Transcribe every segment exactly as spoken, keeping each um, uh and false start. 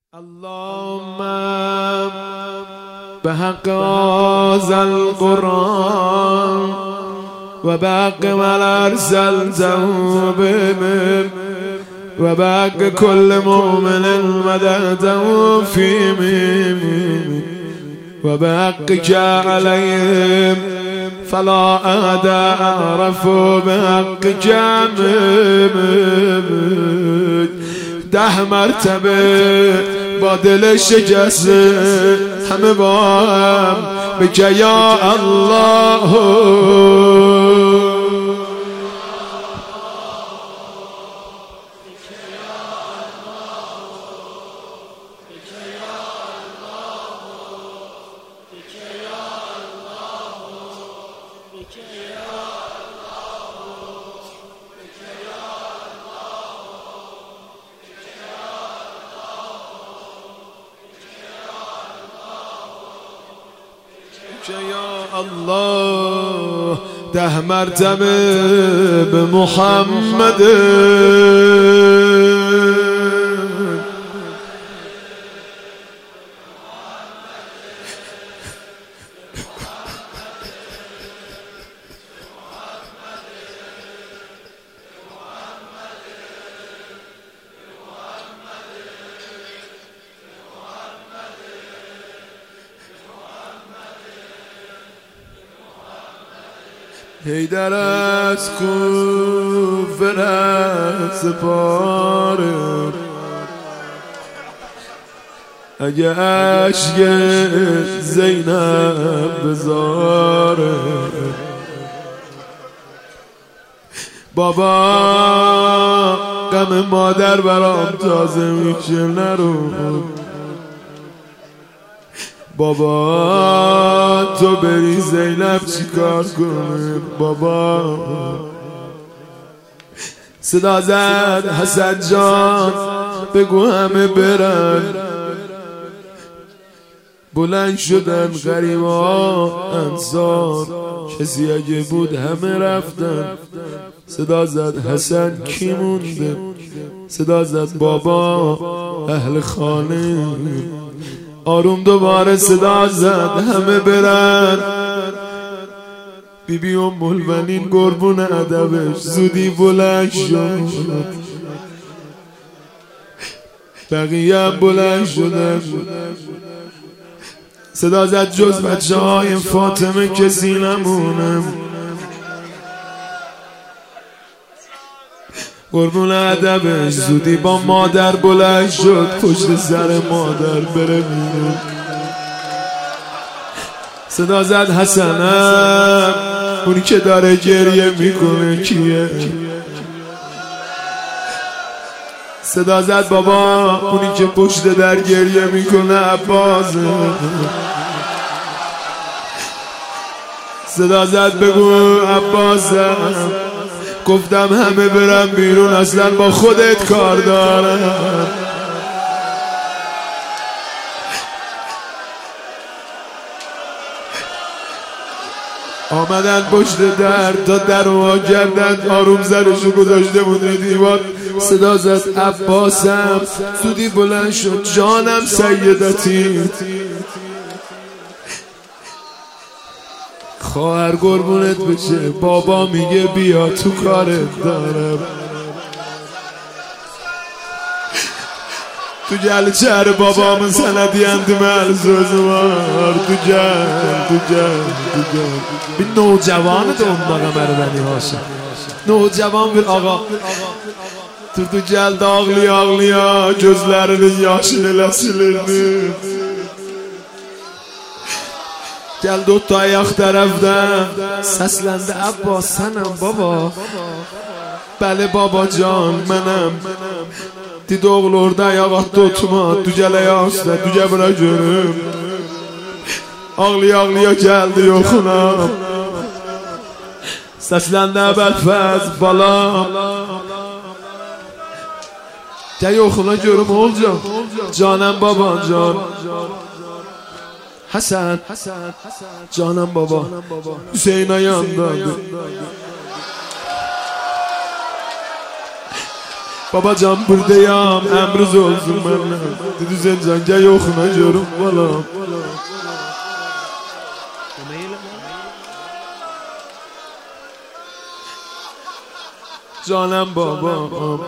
اللهم بحق هذا القرآن وبحق من أرسلته به وبحق كل مؤمن مددته فيه وبحقك عليهم فلا أحد أعرف بحقك ده مرتبه با دل شکسته همه با هم بگه یا الله یا الله ده مرتبه به محمد هیدر از کوفه از پاره اگه عشق زینب بزاره بابا غم مادر برام تازه میشه نرو بابا تو بری زینب چیکار کنه بابا صدا زد حسن جان بگو همه برن بلند شدن غریبا انصار کسی اگه بود همه رفتن صدا زد حسن کی مونده صدا زد بابا اهل خانه آروم دوباره صدا زد همه برن بی بی ام البنین قربون ادبش زودی بلند شد بقیه هم بلند شدن صدا زد جز بچه های فاطمه کسی نمونه قربون ادبش زودی با مادر بلند شد پشت سر مادر بره بیرون صدا زد حسنم اونی که داره گریه میکنه کیه صدا زد بابا اونی که پشت در گریه میکنه عباسه صدا زد بگو عباسم گفتم همه برم بیرون اصلا با خودت کار دارم آمدن پشت در تا در وا کردن آروم زرشو گذاشته بود دیوار صدا زد عباسم زودی بلند شد جانم سیدتی خواهر قربونت بشه بابا میگه بیا تو کارت دارم تو جل چهر بابا من سندی اندی ملزوزوار تو جل تو جل تو جل bir نوجوان da onlara merdani haşa نوجوان bir ağa durdu geldi ağlıyor ağlıyor gözlerinin yaşını silirdi geldi o ayak tarafdan seslendi Abbas senəm baba bəli baba can mənəm did oğlu orada ayak attı otuma düzələ yasla düzə bura görüm ağlıyor ağlıyor geldi yoxuna seslendi Əbəlfəz balam gel yoxuna görüm olacaq canım baban can Hasan, canım baba, Hüseyin ayağındadır. Baba can buradayam, emriz olsun bana. Dedi Zencenge yokuna görüm balam. Canım babam.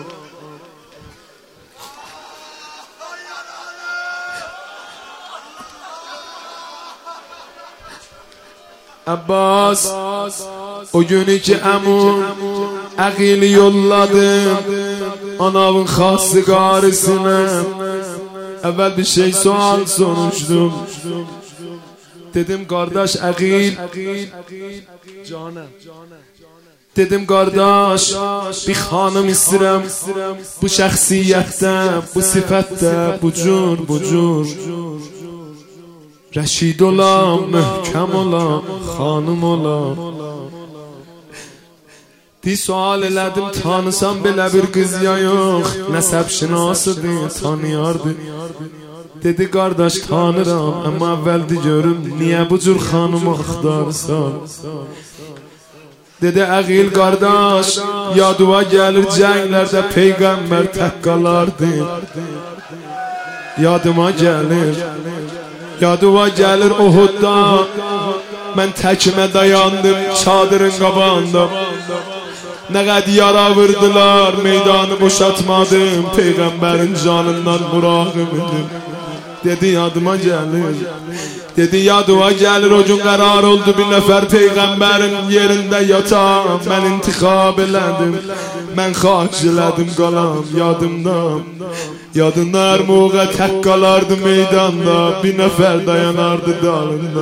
Abbas, o günü ki əmun Əqili yolladım Anavın xası qarısına. Əvvəl bir şey sual soruşdum. Dedim qardaş Əqil, dedim qardaş bir xanım istəyirəm, bu şəxsiyyətdə, bu sifətdə, bu cür, bu cür Rəşid olam, möhkəm olam, xanım olam. Di sual elədim, tanısam belə bir qız ya yox, nəsəb şinasıdır, tanıyardı. Dedi qardaş tanıram, amma əvvəldi görüm, niyə bu cür xanımı axtarsan? Dedi Əqil qardaş, yadıva gəlir cənglərdə Peyğəmbər tək qalardı. Yadıma gəlir, yadıva gəlir Uhudda, mən təkmə dayandım çadırın qabağında. Nə qəd yara vurdular, meydanı boşatmadım, Peyğəmbərin canından muraqım idim. Dedi yadıma gəlir, dedi yadıma gəlir, o gün qərar oldu bir nəfər Peyğəmbərin yerində yatam. Mən intiqab elədim, mən xahiş elədim qalam yadımdan. Yadında hər moğa tək qalardı meydanda, bir nəfər dayanardı dalında.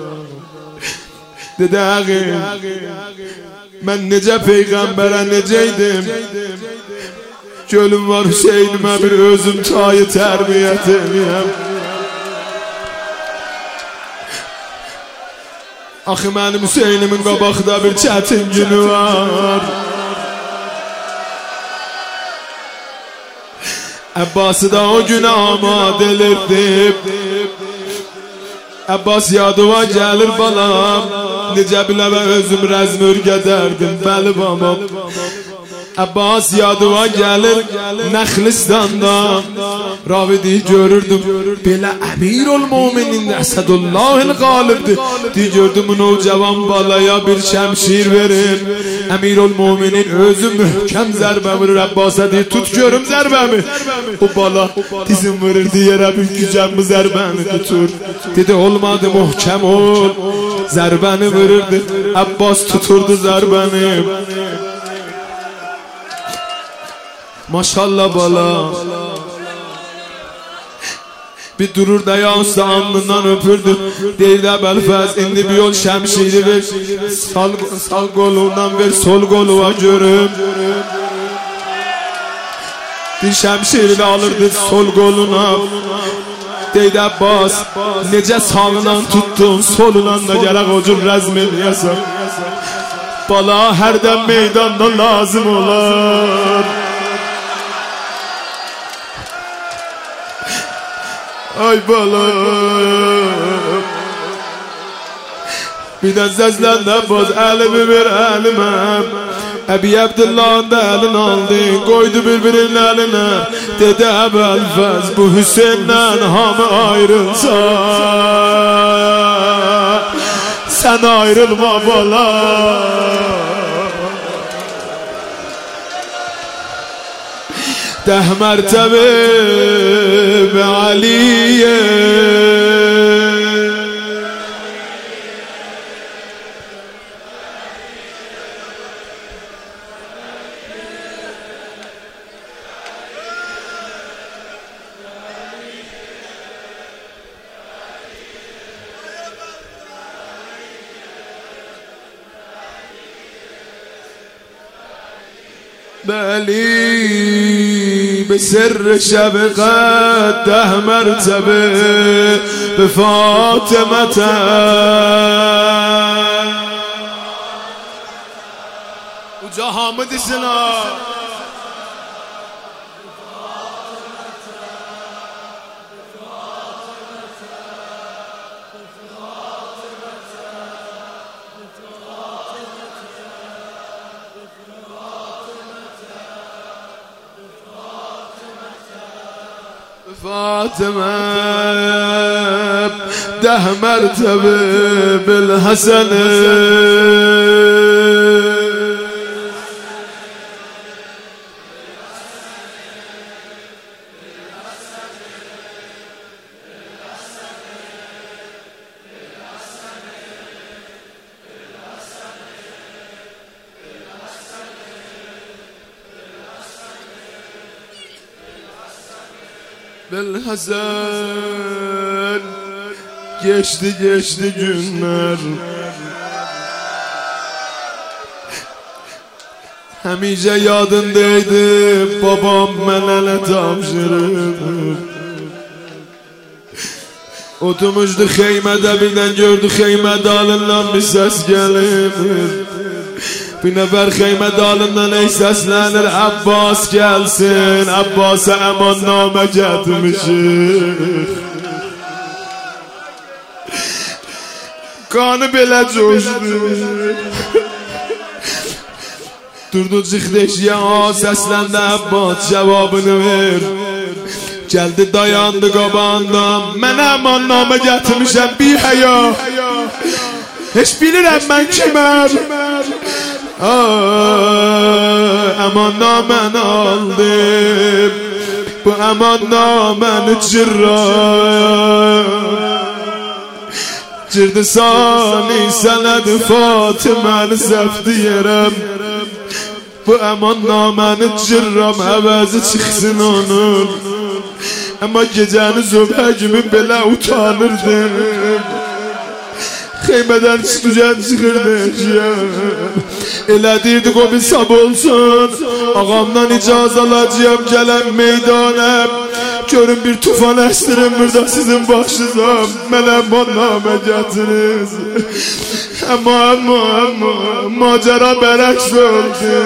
Dedi Əqil, mən necə Peyğəmbərə necəydim? Gölüm var Hüseynimə bir özüm çayı tərbiyyət eləyəm. Axı mənim Hüseynimin qabaqda bir çətin günü var. Əbbası da o günə amad elirdim. Əbbas yadıva gəlir balam, necə biləmə özüm rəzmür gedərdim, bəli babam. Əbbas yadıva gəlir Nəxlistanda, Ravidi görürdüm, belə Əmirul Müminin Əsədullahil qalibdir. Di gördüm o cavan balaya bir şəmşir verir. Əmirul Müminin özü möhkəm zərbə vurur. Əbbasa deyir, tut görüm zərbəmi. O bala dizim vururdu yerə, bir gücəm bu zərbəni tutur. Dedi olmadı, möhkəm ol. Zərbəni vururdu, Əbbas tuturdu zərbəni. Maşallah bala bir durur da ya usta alnından öpürdü. Deyirdi Əbəlfəz, indi bir yol şəmşiri ver, sağ, sağ qolundan ver, sol qoluğa görüm. Bir şəmşirini alırdı sol qoluna. Deyirdi Əbbas, necə sağından tuttun, solundan da gərək o cür rəzm eləyəsən. Bala hərdən meydanda lazım olar. Ay balam, bir də səsləndə boz əlimi ver əliməm. Əbi Abdullah'ın da əlini aldı, qoydu bir-birinin əlinə. Dedi Əbəlfəz, bu Hüseyndən hamı ayrılsa, sən ayrılma balam. Dəh mərtəbə və Aliyə, بلی به سر شبقت ده مرتبه به فاطمت اونجا حامد سنا فاطمه ده مرتبه بالحسن بالحسن. Geçti geçti günler, hemice yadındaydı babam mənələ tapşırıb. Oturmuşdu xeymədə, birdən gördü xeymə dalından bir səs gəlir. Bir nəfər xeymə dalından ey səslənir, Abbas gəlsin, Abbas'a əmannamə gətirmişik. Kanı belə coşdu, durdu çıxdı eşiyə, səsləndi Abbas cavabını ver. Gəldi dayandı qabağında, mən əmannamə gətirmişəm bir həya. Heç bilirəm mən kiməm. Əmannaməni aldım, bu əmannaməni cırram. Cirdi sani sənədi Fatiməni səhv deyərəm. Bu əmannaməni cırram, əvəzi çıxsın onun. Amma gecəni zöbhə kimi belə utanırdım. Xeymədən çıxıcan çıxırdı eşyəm. Elə deyirdik o bir sab olsun, ağamdan icaz alacağım gələm meydana. Görün bir tufan əstirim burada sizin başınıza, mənə əmmannamə gətiriniz. Amma amma amma macera bərəks oldu.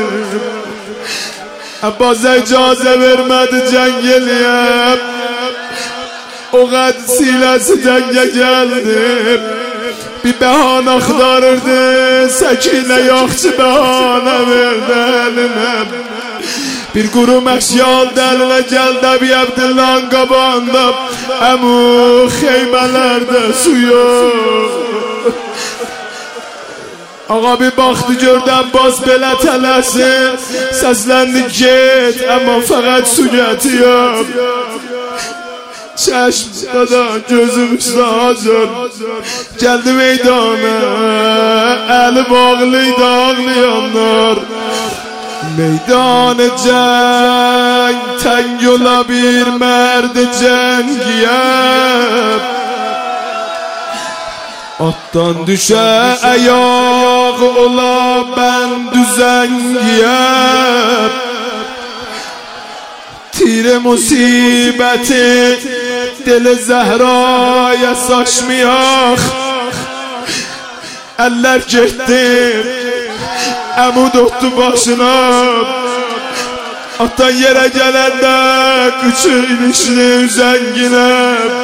Abbas'a icazə vermədi cəng eləyəm. O qəd siləsi cəngə gəldim. Bir bəhanə axtarırdı, Səkinə yaxçı bəhanə verdi əlinə. Bir quru məşyal dəlinə gəldi Əbi Əbdillahın qabağında. Əmu xeymələrdə su yox. Ağa bir baxdı gördü Abbas belə tələsin. Səsləndi get, amma fəqət su gətir. Çeşm dada gözüm üstə hazır. Gəldi meydana, əli bağlıydı ağlayanlar. Meydan-ı cəng təng yola bir mərd cəngiyəm. Atdan düşə əyaq ola mən düzəngiyəm. Tire musibəti deli Zehra'ya saçmayak. Eller getdi, əmud otdu başına. Atdan yerə gələndə qıçı ilişdi üzənginə.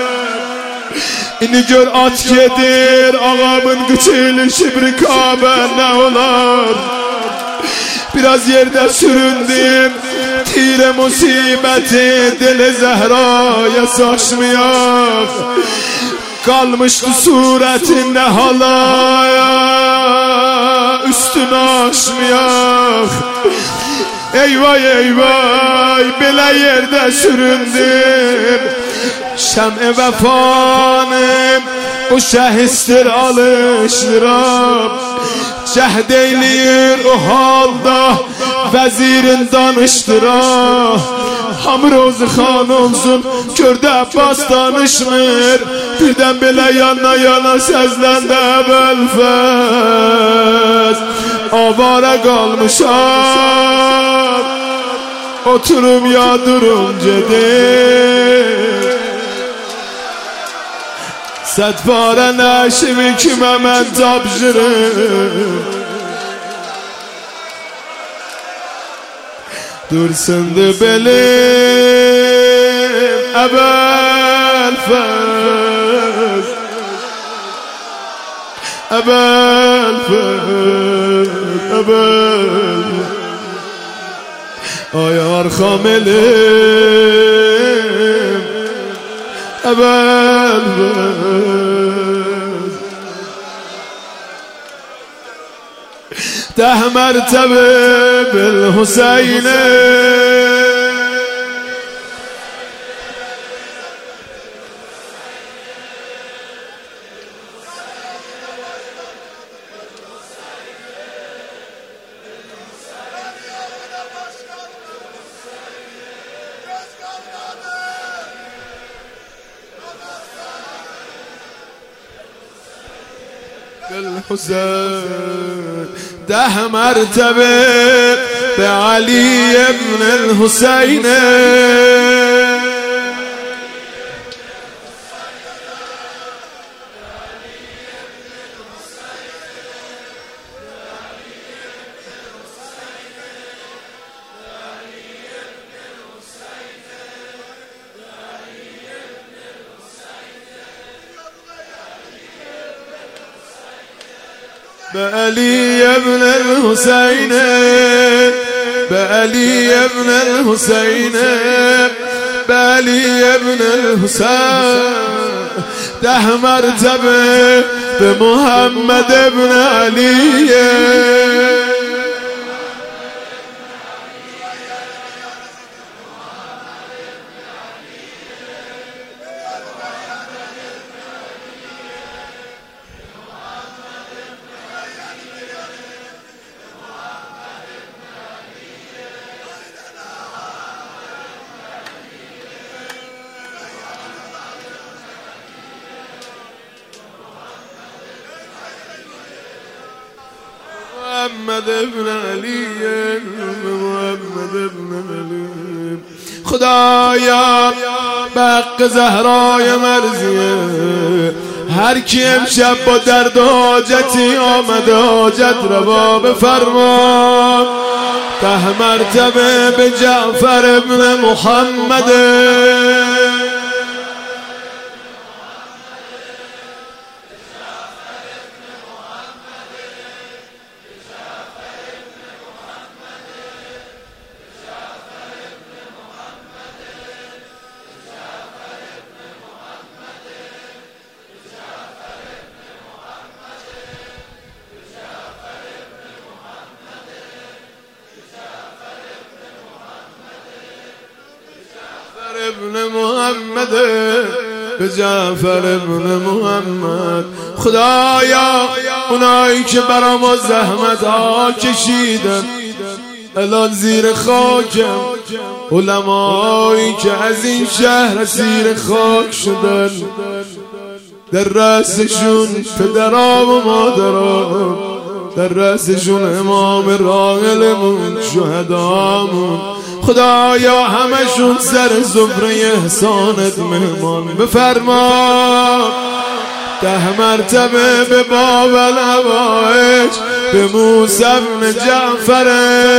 İni gör at gedir, ağamın qıçı ilişib rikabə nə olar. Biraz yerde süründüm, tire musibəti deli Zehra'ya saçmayak. Kalmıştı suretin ne halaya, üstünü aşmayak. Eyvay eyvay belə yerde süründüm. Şəm-i vəfanım o şəhistir alışdıram. Cəhd eyləyir o halda vəzirin danışdıra. Hamrozu xan olsun gördü Abbas danışmır. Birdən belə yana yana səzləndə Əbəlfəz. Avara qalmışam, oturum ya durum gedir. Sədbarə nəşimi kimə mən tapşırım. Dursundu belim Əbəlfəz, Əbəlfəz, Əbəlfəz. Ay arxam elim, ابل ده مرتبه بالحسین بالحسين ده مرتبه بعلي ابن الحسين بعلي ابن الحسين بعلي ابن الحسين بعلي ابن الحسين ده مرتبه بمحمد ابن علي محمد ابن علی محمد ابن علی خدایا بق زهرای مرزیه هر کی امشب با درد و حاجتی آمده حاجت روا بفرما ده مرتبه به جعفر ابن محمد ابن محمد به جعفر ابن محمد خدایا اونایی که برا ما زحمت ها کشیدن الان زیر خاکم علمایی که از این شهر زیر خاک شدن در رأسشون پدرام و مادرام در رأسشون امام راحلمون شهدامون خدایا همشون سر زفره احسانت مهمان بفرما ده مرتبه به باب الهوایج به موسی بن جعفر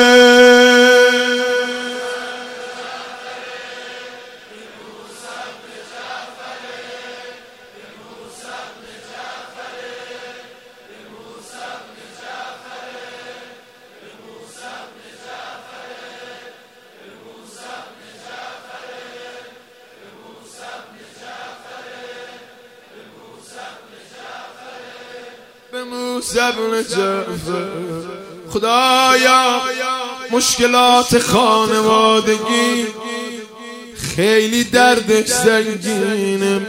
موسی بن جعفر خدایا مشکلات خانوادگی خیلی دردش سنگینه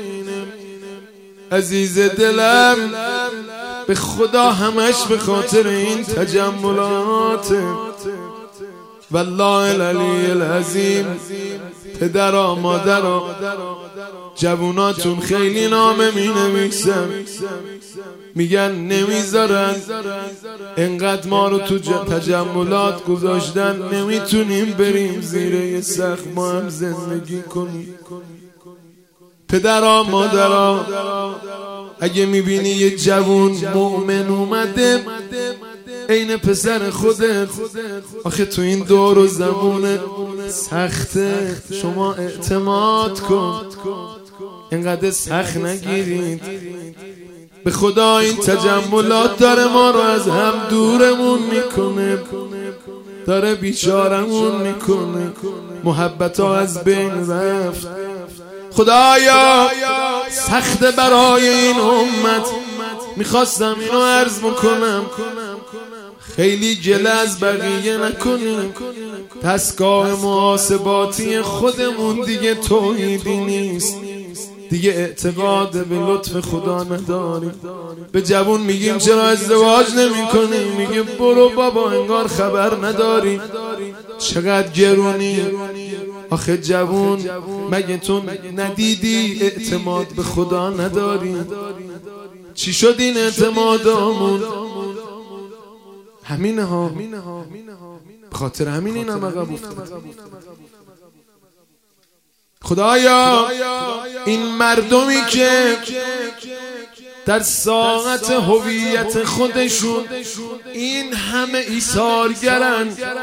عزیز دلم به خدا همش به خاطر این تجملات والله العلی العظیم پدرا مادرا جووناتون خیلی نامه می نویسن میگن نمیذارن انقدر ما رو تو تجملات گذاشتن نمیتونیم بریم زیر یه سقف ما هم زندگی کنیم پدرا مادرا اگه میبینی یه جوون مؤمن اومده عین پسر خودت آخه تو این دور و زمان سخته شما اعتماد کن اینقدر سخت نگیرید به خدا این تجملات داره ما رو از هم دورمون میکنه داره بیچارمون میکنه محبت ها از بین رفت خدایا سخت برای این امت، میخواستم اینو عرض بکنم خیلی گله از بقیه نکنیم. دستگاه محاسباتی خودمون دیگه توحیدی نیست، دیگه اعتقاد به لطف خدا نداریم. به جوون میگیم چرا ازدواج نمی کنیم؟ میگه برو بابا انگار خبر نداری. چقدر گرونی آخه جوون، مگه تو ندیدی اعتماد به خدا نداری؟ چی شد این اعتمادامون؟ همینه ها، بخاطر همین این هم عقب افتاد. خدایا این مردمی که در ساعت هویت خودشون این همه ایثارگرن،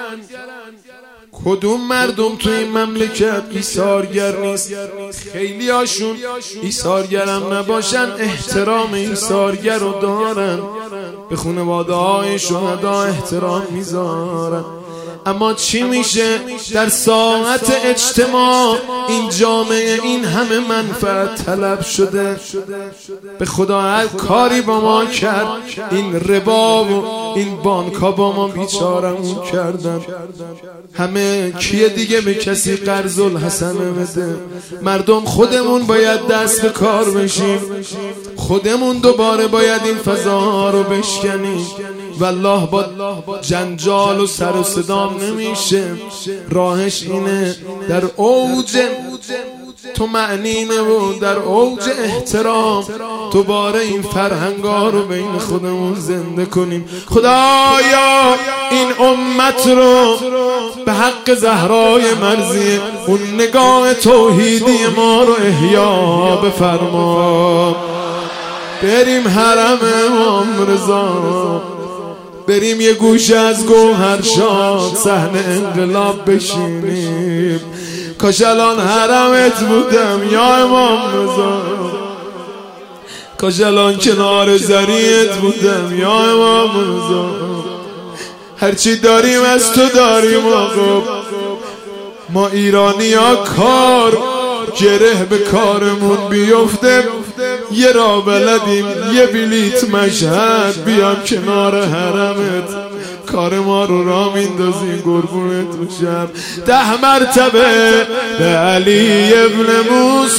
کدوم مردم تو این مملکت ایثارگر نیست؟ خیلی هاشون ایثارگرم نباشن احترام ایثارگر رو دارن، به خانواده های شهدا احترام میذارن. اما چی میشه در ساعت اجتماع این جامعه این همه منفعت طلب شده؟ به خدا هر کاری با ما کرد، این ربا و این بانکا با ما بیچارمون کردن. همه کیه دیگه به کسی قرض الحسنه بده؟ مردم خودمون باید دست به کار بشیم، خودمون دوباره باید این فضاها رو بشکنیم. والله با جنجال و سر و صدام نمیشه، راهش اینه در اوج تو معنینه و در اوج احترام دوباره این فرهنگا رو بین خودمون زنده کنیم. خدایا این امت رو به حق زهرای مرضیه اون نگاه توحیدی ما رو احیا بفرما. بریم حرم امام رضا، بریم یه گوشه از گوهرشاد صحنه انقلاب بشینیم. کاش الان حرمت بودم یا امام رضا، کاش الان کنار زریت بودم یا امام رضا. هرچی داریم از تو داریم آقا، ما ایرانی ها کار گره به کارمون بیفته یه را بلدیم یه بلیت مشهد بیام کنار حرمت، کار ما رو را میندازیم قربونت بشم. ده مرتبه به علی ابن موسی،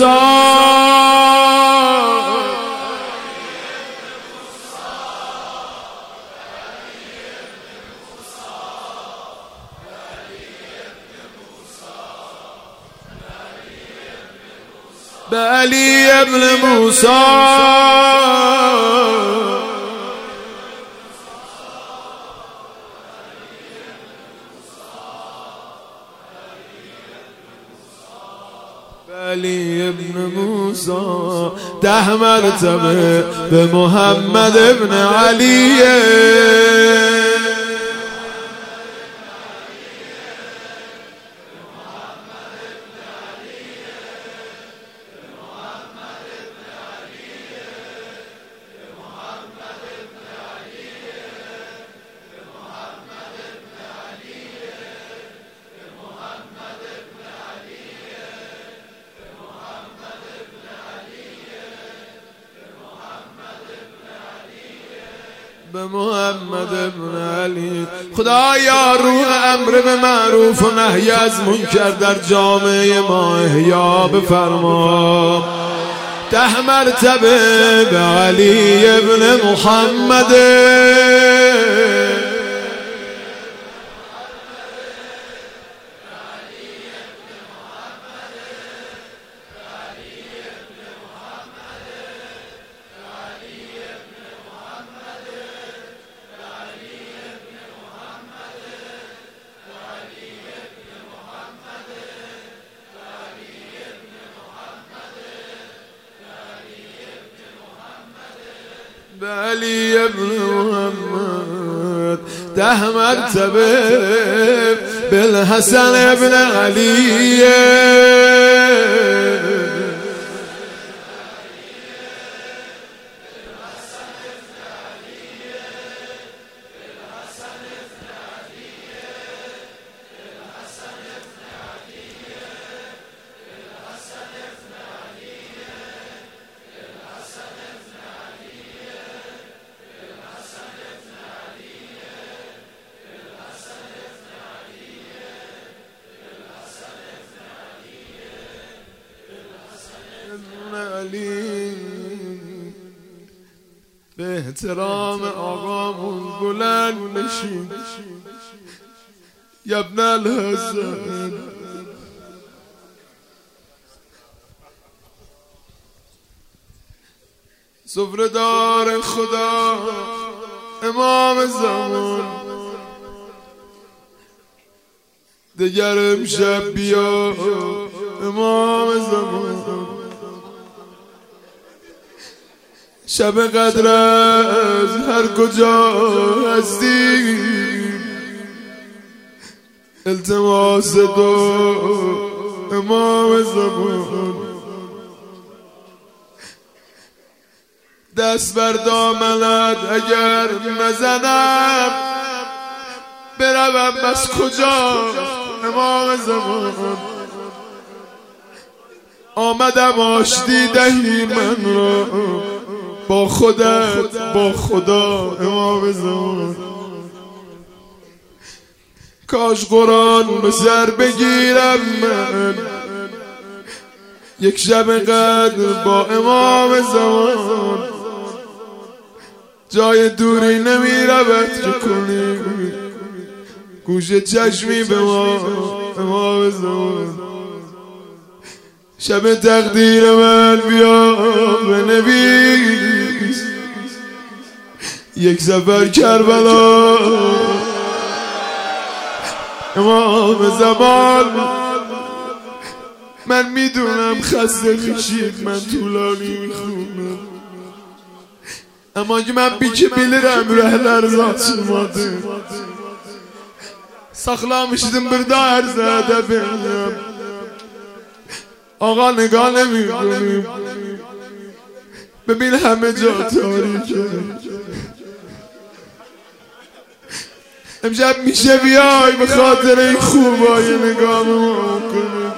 به علی ابن موسی، به علی ابن موسی. ده مرتبه به محمد ابن علی، به محمد ابن علی. خدایا روح امر به معروف و نهی از منکر در جامعه ما احیا بفرما. ده مرتبه به علی ابن محمد، به علی ابن محمد. ده مرتبه به الحسن ابن علی، علی به احترام آقامون بلند نشین یا ابن الحسن. سفره دار خدا امام زمان دگر امشب بیا امام زمان. شب قدر از هر کجا هستی التماس دو امام زمان. دست بر دامنت اگر نزنم بروم بس کجا امام زمان. آمدم آشتی دهی من را با خودت با خدا امام زمان. کاش قرآن به سر بگیرم من یک شب قدر با امام زمان. جای دوری نمی رود که کنی گوش چشمی به ما امام زمان. شب تقدیر من بیا بنویس یک سفر کربلا امام زمان. من میدونم خسته میشید من طولانی میخونم اما اگه من بیچه bilirim ürəklər açılmadı. Saxlamışdım bir dərzədə benim Ağa nigah nemiکنیم ببین همه جا تاریکه. امشب میشه بیای به خاطر این خوبای نگاه ما کنیم.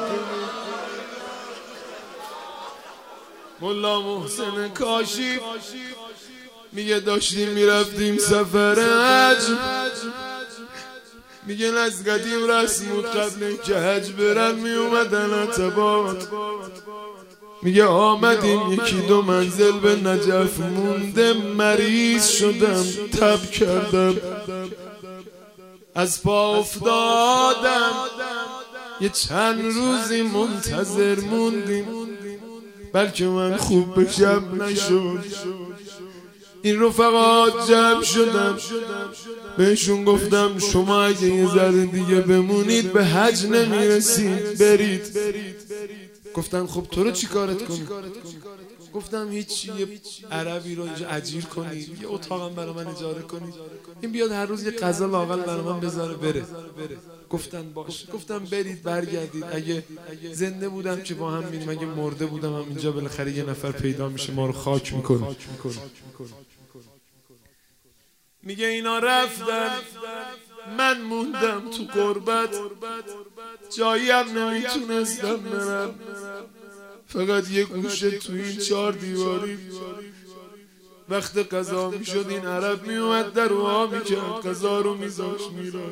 ملا محسن کاشی میگه داشتیم میرفتیم سفر حج، میگه از قدیم رسم بود قبل که حج برن میومدن اتباط. میگه آمدیم یکی دو منزل به نجف مونده مریض شدم تب کردم از پا افتادم یه چند روزی منتظر موندیم بلکه من خوب بشم نشد. این رفقات جمع شدم بهشون گفتم شما اگه یه ذره دیگه بمونید به حج نمیرسید برید. گفتن خب تو رو چی کارت کنی؟ گفتم هیچی، یه عربی رو اینجا اجیر کنید یه اتاقم برای من اجاره کنید این بیاد هر روز یه غذا لااقل برای من بذاره بره. گفتن باش. گفتم برید برگردید. اگه زنده بودم که با هم میریم، اگه مرده بودم هم اینجا بالاخره یه نفر پیدا میشه ما رو خاک میکنه. میگه اینا رفتن من موندم تو غربت جایی هم نمیتونستم برم، فقط یه گوشه تو این چهار دیواری. وقت قضا میشد این عرب میومد در وا میکرد قضا رو میذاشت میرفت.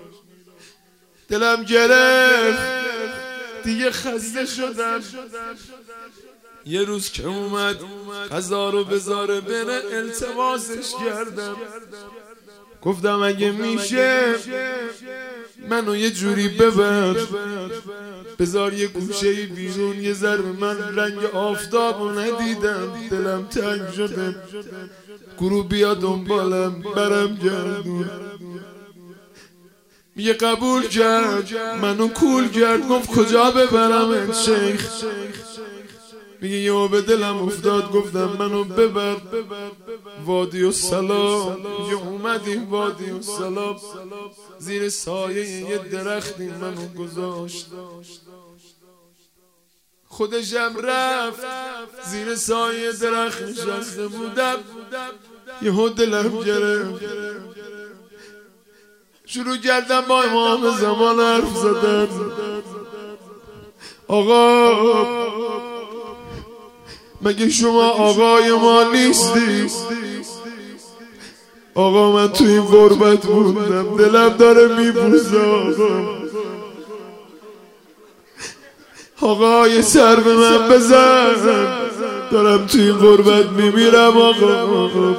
دلم گرفت دیگه خسته شدم. یه روز که اومد قضا رو بذاره بره التماسش کردم. گفتم اگه میشه منو یه جوری ببر بذار یه گوشه بیرون یه ذره من رنگ آفتابو ندیدم دلم تنگ شده گروه بیا دنبالم برم گردون. میگه قبول کرد منو کول کرد گفت کجا ببرم شیخ. میگه یه به دلم افتاد گفتم منو ببر وادی السلام. میگه اومدیم وادی السلام زیر سایه یه درختی منو گذاشت. خودشم رفت زیر سایه درخت نشسته بودم یهو دلم گرفت شروع کردم با امام زمان حرف زدن. آقا مگه شما آقای ما نیستی؟ آقا من تو این غربت موندم دلم داره میبوزه. آقا آقا یه سر به من بزن دارم توی این غربت میمیرم آقا.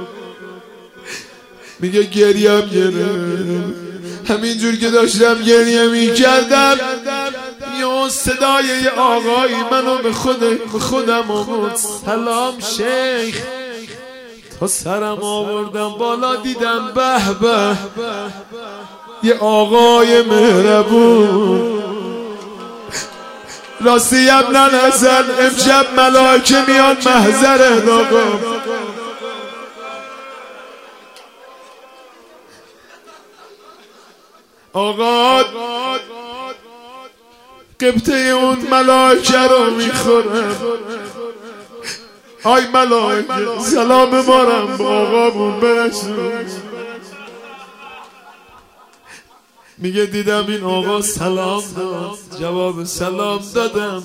میگه گریم گرم همینجور که داشتم گریه میکردم یه صدای یه آقایی منو به خود خودم آورد. سلام شیخ. تا سرم آوردم بالا دیدم به به یه آقای مهربون. راستی ابن حسن امشب ملائکه میان محضر آقا. آقا قبطه اون ملائکه رو میخورم. آی ملائکه سلام مارم با آقامون برسون. میگه دیدم این آقا سلام داد، جواب سلام دادم.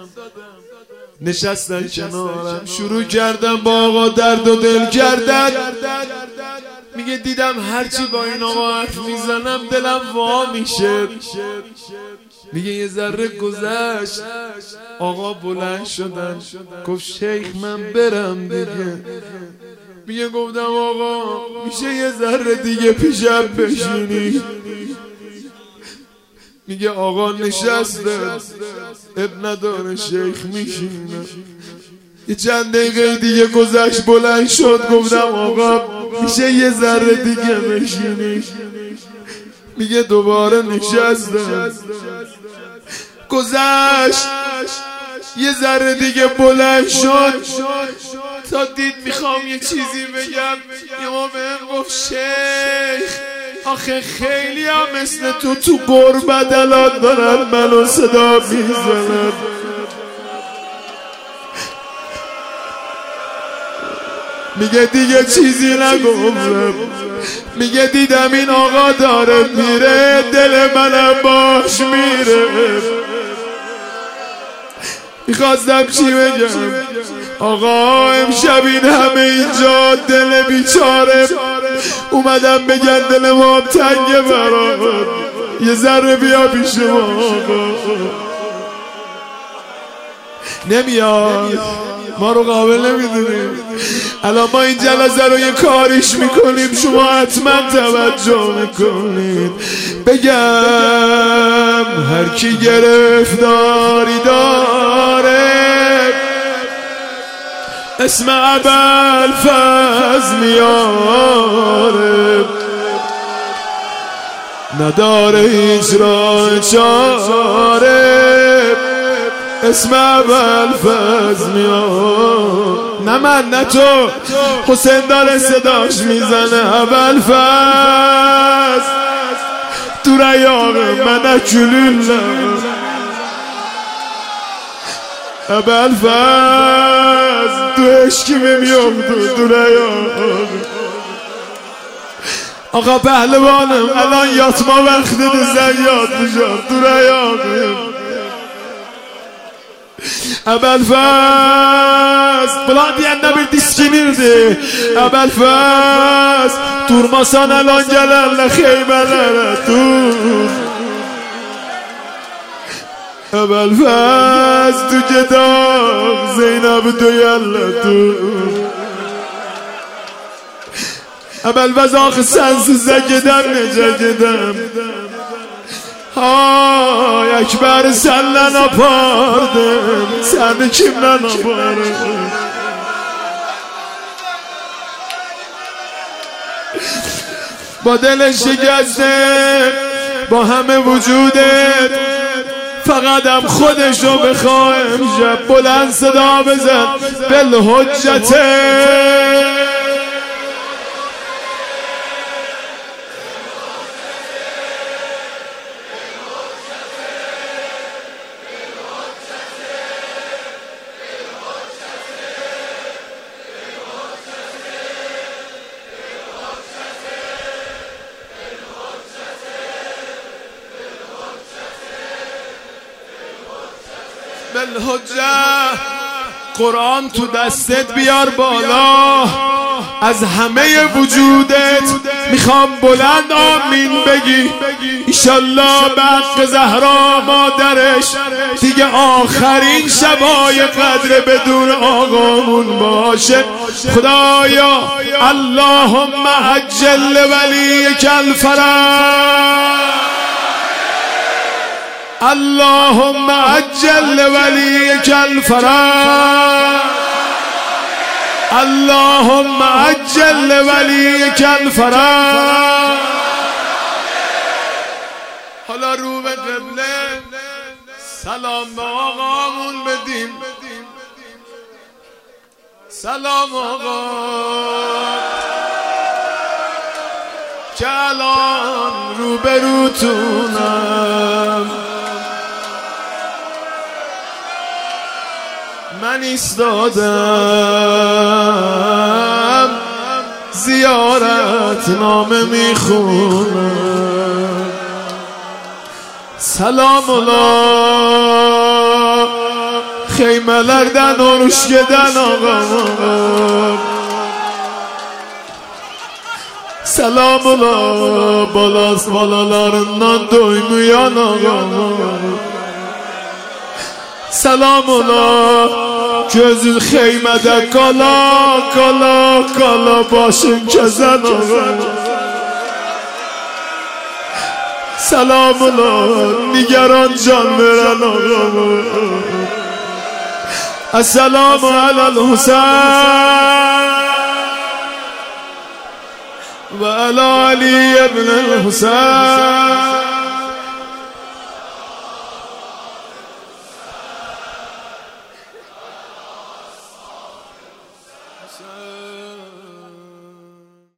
نشستن کنارم شروع کردم با آقا درد و دل کردن. میگه دیدم هرچی با این آقا حرف میزنم دلم وا میشه. میگه یه ذره گذشت آقا بلند شدن گفت شیخ من برم دیگه. میگه گفتم آقا میشه یه ذره دیگه پیشم بشینی؟ میگه آقا نشسته اب نداره شیخ میشینه. یه چند دقیقه دیگه گذشت بلند شد گفتم آقا میشه یه ذره دیگه بشینی؟ میگه دوباره نشسته. گذشت یه ذره دیگه بلند شد تا دید میخوام یه چیزی بگم. یه ما بهم گفت شیخ آخه خیلی هم مثل تو تو غربت الان دارن منو صدا میزنن. میگه دیگه چیزی نگفتم. میگه دیدم این آقا داره میره دل منم باش میره. میخواستم چی بگم آقا امشب این همه اینجا دل بیچاره اومدم بگن دل ما تنگه برات یه ذره بیا پیش ما. آقا نمیاد ما رو قابل نمیدونیم. الان ما این جلسه رو یه کاریش میکنیم شما حتما توجه میکنید. بگم هر کی گرفتاری داره اسم ابوالفضل میاره نداره هیچ راه چاره اسم ابوالفضل میاره. نه من نه تو حسین داره صداش میزنه ابوالفضل تو ریاق من کلوله ابوالفضل تو عشقی میام تو تو ریاق. آقا پهلوانم الان یاتما وقت ده زیاد بشم تو ریاق. Əbəlfəz Bulan deyəndə bir diskinirdi. Əbəlfəz Durmasan əlan gələrlə xeymələrə dur. Əbəlfəz Tu gedaq Zeynəbi döyərlə dur. Əbəlfəz axı sənsizə gedəm necə gedəm. Ay Ekber senle napardım, seni kimle napardım? با دل شکسته با همه وجودت فقطم خودشو بخواهم شب بلند صدا بزن بالحجته. بالحجه قرآن تو دستت بیار بالا. از همه وجودت میخوام بلند آمین بگی ایشالله به حق زهرا مادرش دیگه آخرین شبای قدر بدون آقامون باشه. خدایا اللهم عجل ولیک الفرج، اللهم عجل ولیک الفرج، اللهم عجل ولیک الفرج. حالا رو به قبله سلام به آقامون بدیم. سلام آقا که الان رو به روتونم من ایستادم زیارت نامه میخونم. سلام الله خیملردن oruç geden ağam. Selam ola balas balalarından doymayan ağam. Selam ola gözün xeymede kala kala kala başın kezen ağam. Selam ola nigaran can veren ağam. Esselamu alel Hüseyin ve ala Ali ibn Hüseyin. Hüseyin